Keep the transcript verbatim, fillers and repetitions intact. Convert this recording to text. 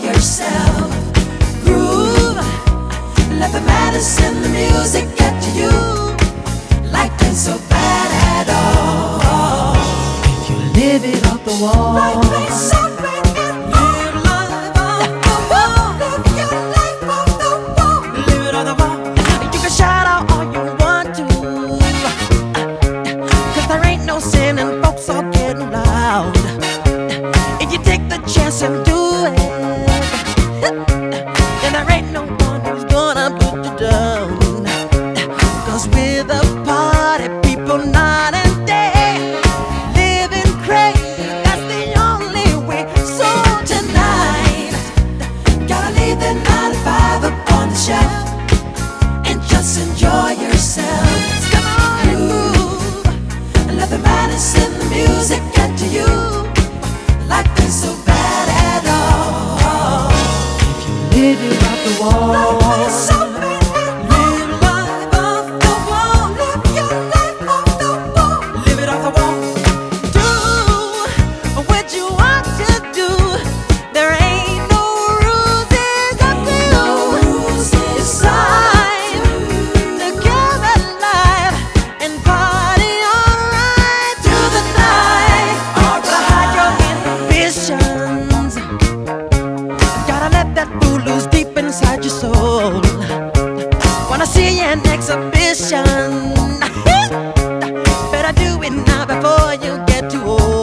yourself. Groove, let the madness in the music get to you. Life ain't so bad at all if you live it off the wall. Life ain't so bad at all. Live life off the wall. Live your life off the wall. Live it off the wall. You can shout out all you want to, 'cause there ain't no sin and folks are getting loud. If you take the chance and do it, then there ain't no one who's gonna put you down. 'Cause we're the party people night and day, living crazy, that's the only way. So tonight, gotta leave the nine to five up on the shelf and just enjoy yourself. Come on and move, and let the madness in the music get to you. Life ain't so bad at all if you live it off the wall. Life ain't so bad at all. Live life off the wall. Live your life off the wall. Live it off the wall. Do what you want to do. There ain't no rules. It's up to you. It's time to get alive and party alright through the night. Hide your inhibitions. Gotta let that fool loose deep inside your soul. Wanna see an exhibition? Better do it now before you get too old.